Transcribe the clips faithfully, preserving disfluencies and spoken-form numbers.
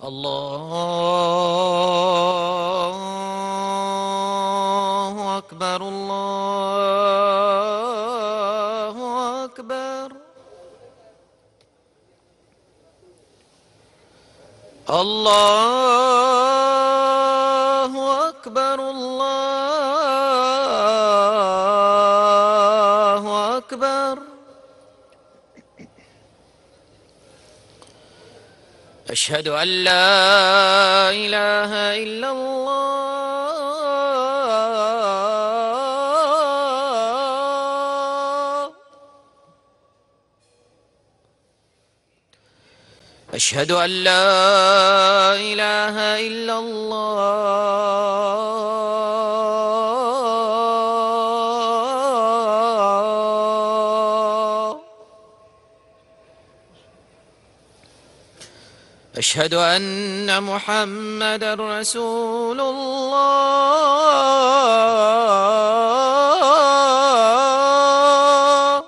الله أكبر الله أكبر. الله أكبر الله أكبر. أشهد أن لا إله إلا الله. أشهد أن لا إله إلا الله. أشهد أن محمدًا رسول الله.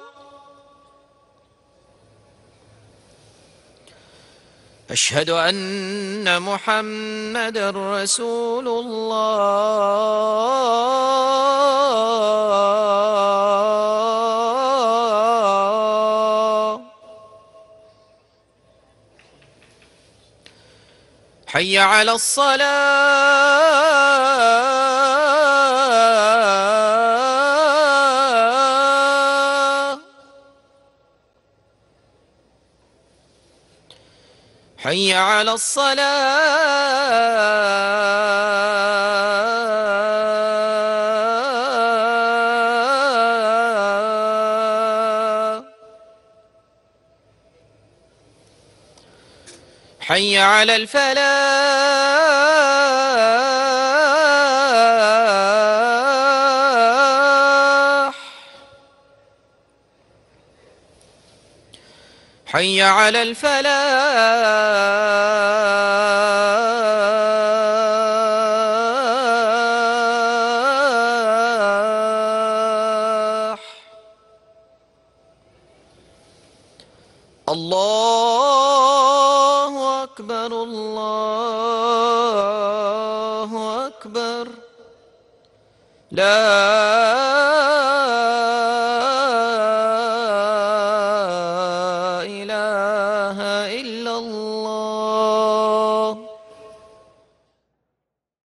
أشهد أن محمدًا رسول الله. حي على الصلاة. حي على الصلاة. حي على الفلاح. حي على الفلاح. الله أكبر الله أكبر. لا